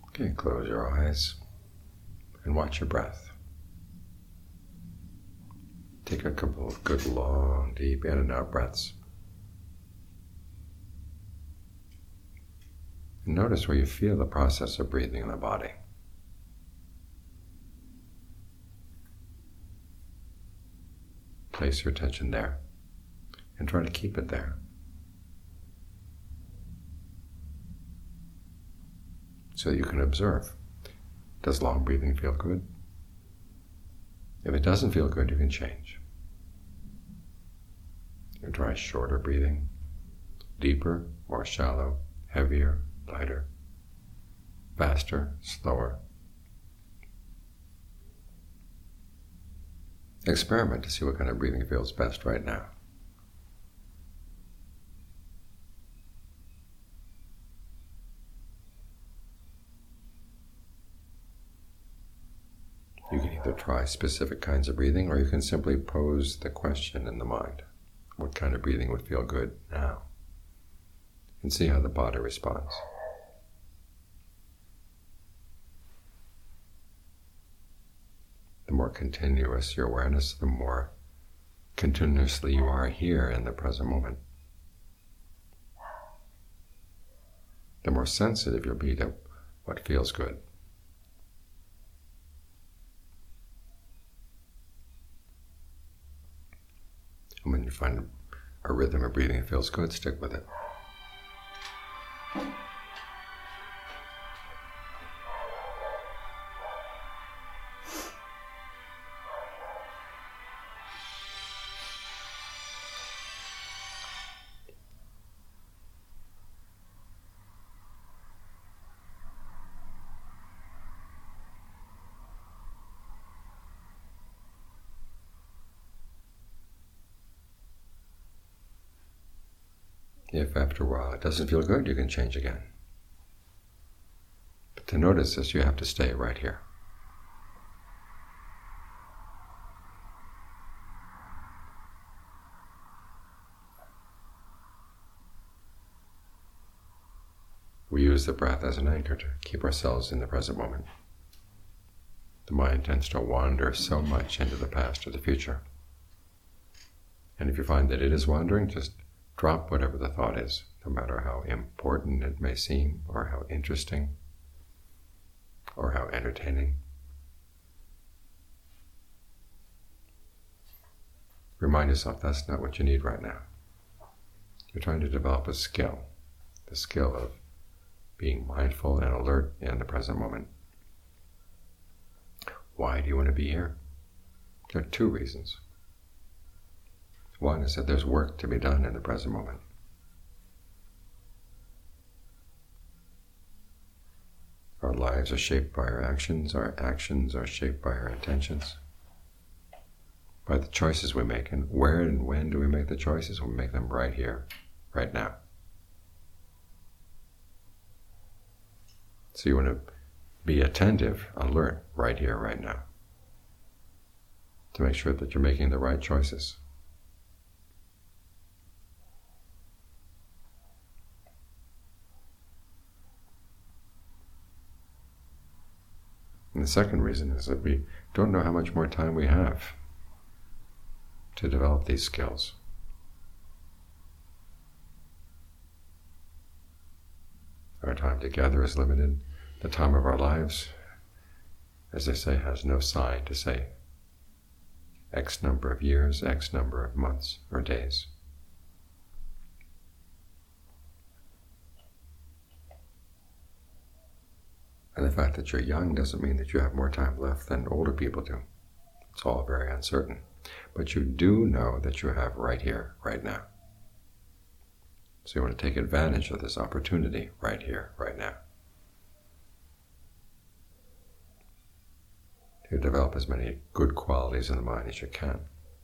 Okay, close your eyes and watch your breath. Take a couple of good, long, deep in and out breaths. And notice where you feel the process of breathing in the body. Place your attention there and try to keep it there. So that you can observe. Does long breathing feel good? If it doesn't feel good, you can change. You can try shorter breathing, deeper, more shallow, heavier, lighter, faster, slower. Experiment to see what kind of breathing feels best right now. You can either try specific kinds of breathing, or you can simply pose the question in the mind. What kind of breathing would feel good now? And see how the body responds. The more continuous your awareness, the more continuously you are here in the present moment. The more sensitive you'll be to what feels good. And when you find a rhythm of breathing that feels good, stick with it. If after a while it doesn't feel good, you can change again. But to notice this, you have to stay right here. We use the breath as an anchor to keep ourselves in the present moment. The mind tends to wander so much into the past or the future. And if you find that it is wandering, just drop whatever the thought is, no matter how important it may seem, or how interesting, or how entertaining. Remind yourself that's not what you need right now. You're trying to develop a skill, the skill of being mindful and alert in the present moment. Why do you want to be here? There are two reasons. One is that there's work to be done in the present moment. Our lives are shaped by our actions are shaped by our intentions, by the choices we make. And where and when do we make the choices? We make them right here, right now. So you want to be attentive, alert, right here, right now, to make sure that you're making the right choices. And the second reason is that we don't know how much more time we have to develop these skills. Our time together is limited. The time of our lives, as they say, has no sign to say X number of years, X number of months or days. And the fact that you're young doesn't mean that you have more time left than older people do. It's all very uncertain. But you do know that you have right here, right now. So you want to take advantage of this opportunity right here, right now, to develop as many good qualities in the mind as you can.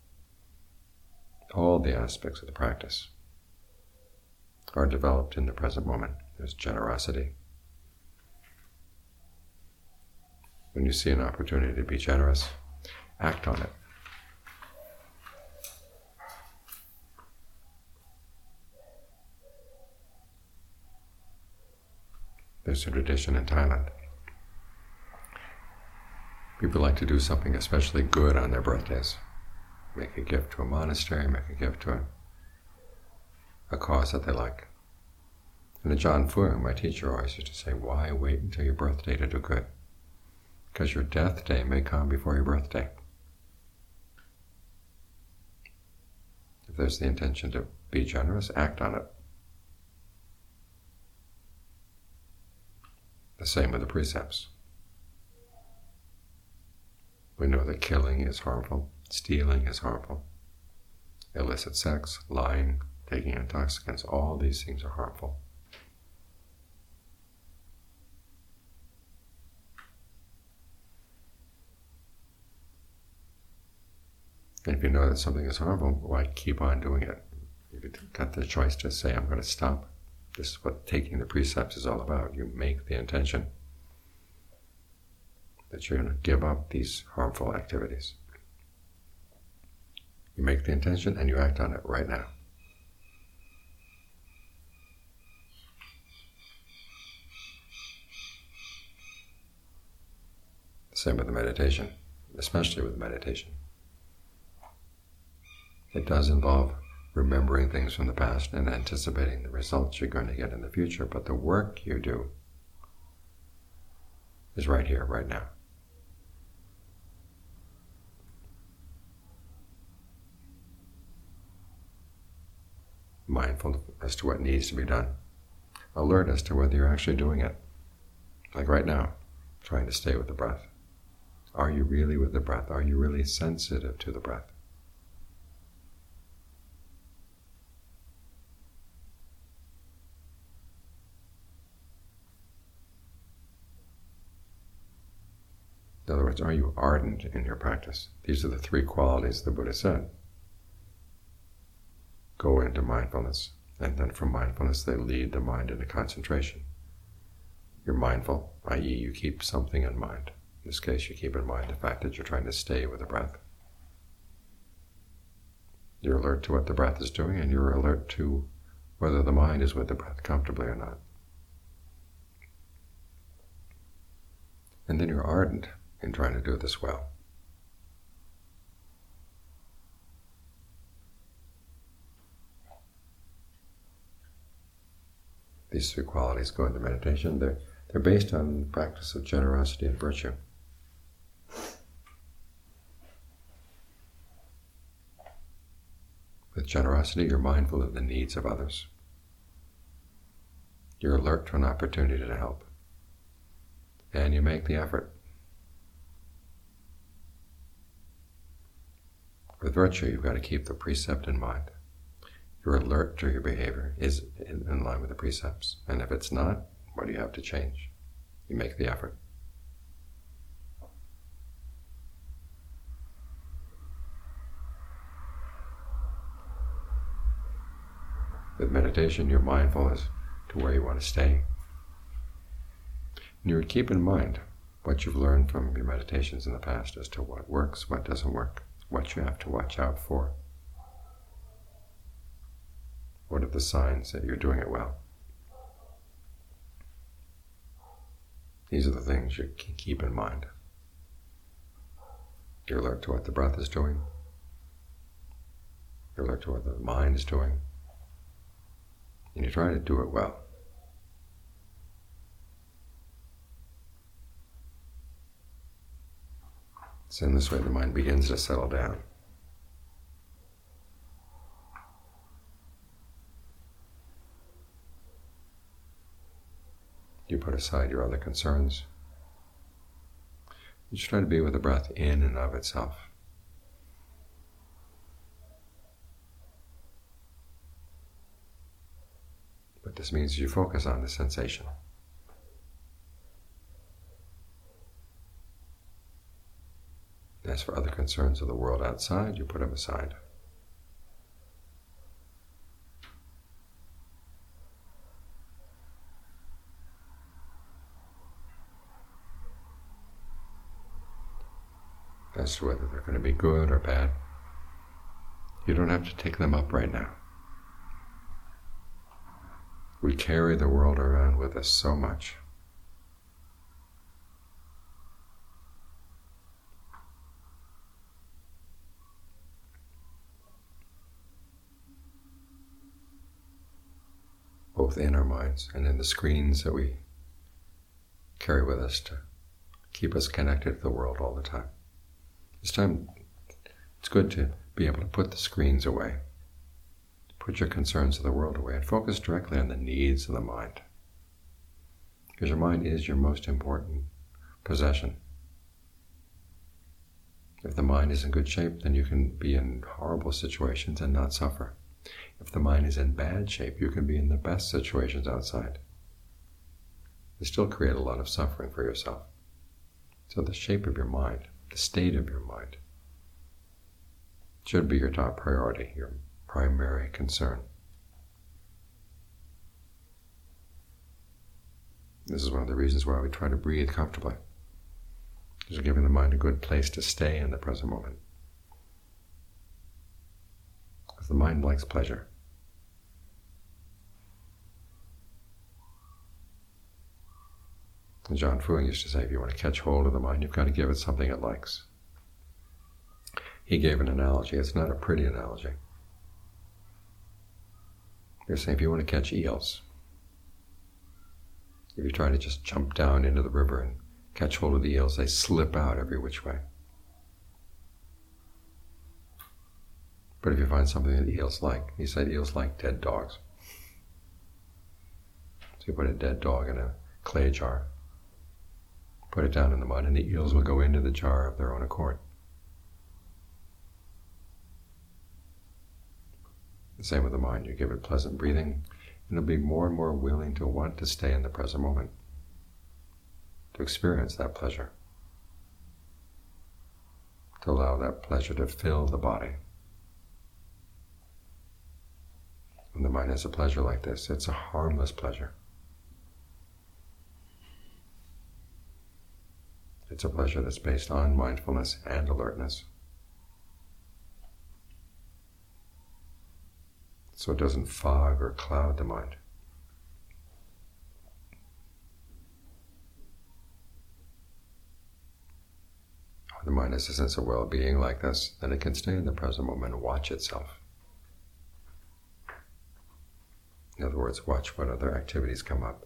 All the aspects of the practice are developed in the present moment. There's generosity. When you see an opportunity to be generous, act on it. There's a tradition in Thailand People like to do something especially good on their birthdays. Make a gift to a monastery, make a gift to a cause that they like. And John Fung, my teacher, always used to say, why wait until your birthday to do good? Because your death day may come before your birthday. If there's the intention to be generous, act on it. The same with the precepts. We know that killing is harmful, stealing is harmful, illicit sex, lying, taking intoxicants, all these things are harmful. And if you know that something is harmful, why keep on doing it? You've got the choice to say, I'm going to stop. This is what taking the precepts is all about. You make the intention that you're going to give up these harmful activities. You make the intention and you act on it right now. Same with the meditation, especially with meditation. It does involve remembering things from the past and anticipating the results you're going to get in the future, but the work you do is right here, right now. Mindful as to what needs to be done. Alert as to whether you're actually doing it. Like right now, trying to stay with the breath. Are you really with the breath? Are you really sensitive to the breath? In other words, are you ardent in your practice? These are the three qualities the Buddha said. Go into mindfulness, and then from mindfulness they lead the mind into concentration. You're mindful, i.e. you keep something in mind. In this case, you keep in mind the fact that you're trying to stay with the breath. You're alert to what the breath is doing, and you're alert to whether the mind is with the breath comfortably or not. And then you're ardent in trying to do this well. These three qualities go into meditation. They're based on the practice of generosity and virtue. With generosity, you're mindful of the needs of others. You're alert to an opportunity to help. And you make the effort. With virtue, you've got to keep the precept in mind. You're alert to your behavior. Is it in line with the precepts? And if it's not, what do you have to change? You make the effort. With meditation, you're mindful as to where you want to stay. And you would keep in mind what you've learned from your meditations in the past as to what works, what doesn't work, what you have to watch out for. What are the signs that you're doing it well? These are the things you can keep in mind. You're alert to what the breath is doing. You're alert to what the mind is doing. And you try to do it well. So in this way, the mind begins to settle down. You put aside your other concerns. You just try to be with the breath in and of itself. But this means you focus on the sensation. As for other concerns of the world outside, you put them aside. As to whether they're going to be good or bad, you don't have to take them up right now. We carry the world around with us so much. both in our minds and in the screens that we carry with us to keep us connected to the world all the time. This time, it's good to be able to put the screens away, put your concerns of the world away, and focus directly on the needs of the mind. Because your mind is your most important possession. If the mind is in good shape, then you can be in horrible situations and not suffer. If the mind is in bad shape, you can be in the best situations outside. You still create a lot of suffering for yourself. So the shape of your mind, the state of your mind, should be your top priority, your primary concern. This is one of the reasons why we try to breathe comfortably. Because we're giving the mind a good place to stay in the present moment. Because the mind likes pleasure. And John Fu used to say, if you want to catch hold of the mind, you've got to give it something it likes. He gave an analogy. It's not a pretty analogy. You're saying if you want to catch eels, if you try to just jump down into the river and catch hold of the eels, they slip out every which way. But if you find something that eels like, he said eels like dead dogs. So you put a dead dog in a clay jar, put it down in the mud, and the eels will go into the jar of their own accord. The same with the mind. You give it pleasant breathing, and it'll be more and more willing to want to stay in the present moment, to experience that pleasure, to allow that pleasure to fill the body. When the mind has a pleasure like this, it's a harmless pleasure. It's a pleasure that's based on mindfulness and alertness. So it doesn't fog or cloud the mind. When the mind has a sense of well-being like this, then it can stay in the present moment and watch itself. In other words, watch what other activities come up.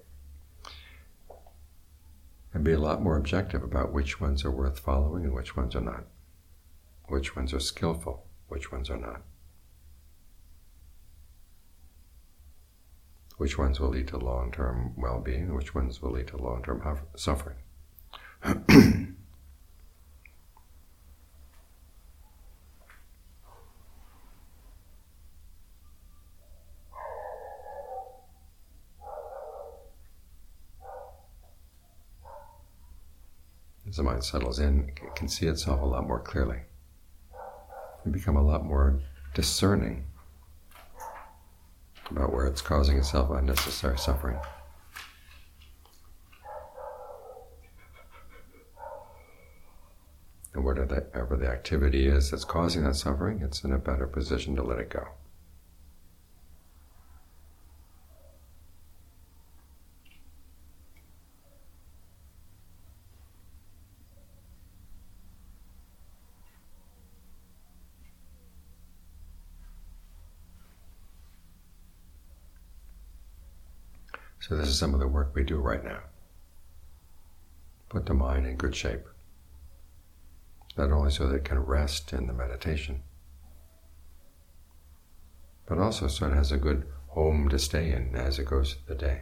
And be a lot more objective about which ones are worth following and which ones are not. Which ones are skillful, which ones are not. Which ones will lead to long-term well-being and which ones will lead to long-term suffering. As the mind settles in, it can see itself a lot more clearly. You become a lot more discerning about where it's causing itself unnecessary suffering. And whatever the activity is that's causing that suffering, it's in a better position to let it go. So this is some of the work we do right now. Put the mind in good shape. Not only so that it can rest in the meditation, but also so it has a good home to stay in as it goes through the day.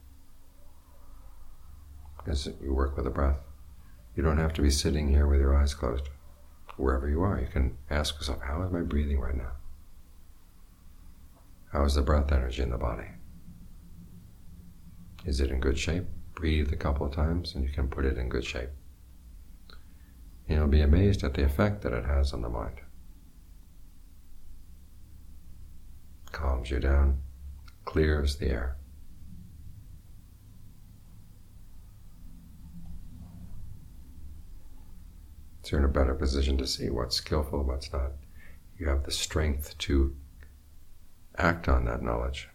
As you work with the breath, you don't have to be sitting here with your eyes closed. Wherever you are, you can ask yourself, how is my breathing right now? How is the breath energy in the body? Is it in good shape? Breathe a couple of times and you can put it in good shape. And you'll be amazed at the effect that it has on the mind. Calms you down, clears the air. So you're in a better position to see what's skillful, what's not. You have the strength to act on that knowledge.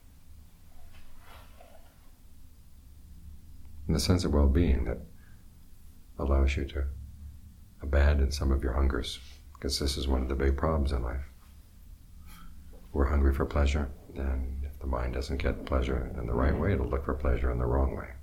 And the sense of well-being that allows you to abandon some of your hungers, because this is one of the big problems in life. We're hungry for pleasure, and if the mind doesn't get pleasure in the right way, it'll look for pleasure in the wrong way.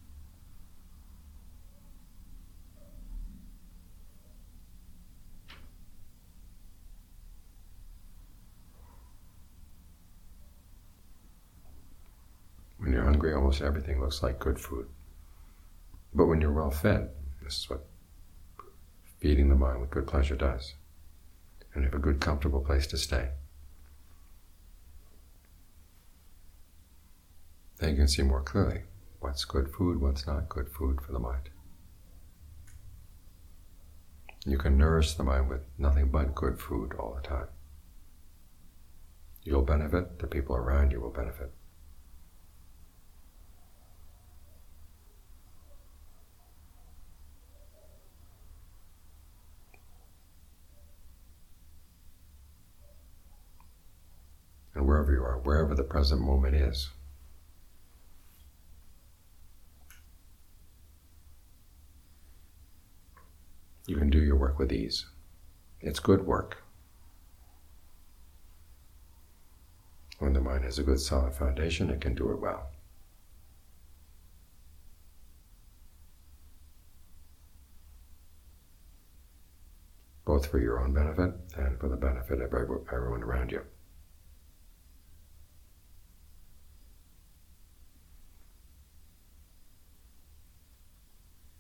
When you're hungry, almost everything looks like good food. But when you're well fed, this is what feeding the mind with good pleasure does. And you have a good, comfortable place to stay. Then you can see more clearly what's good food, what's not good food for the mind. You can nourish the mind with nothing but good food all the time. You'll benefit, the people around you will benefit. And wherever you are, wherever the present moment is, you can do your work with ease. It's good work. When the mind has a good solid foundation, it can do it well. Both for your own benefit and for the benefit of everyone around you.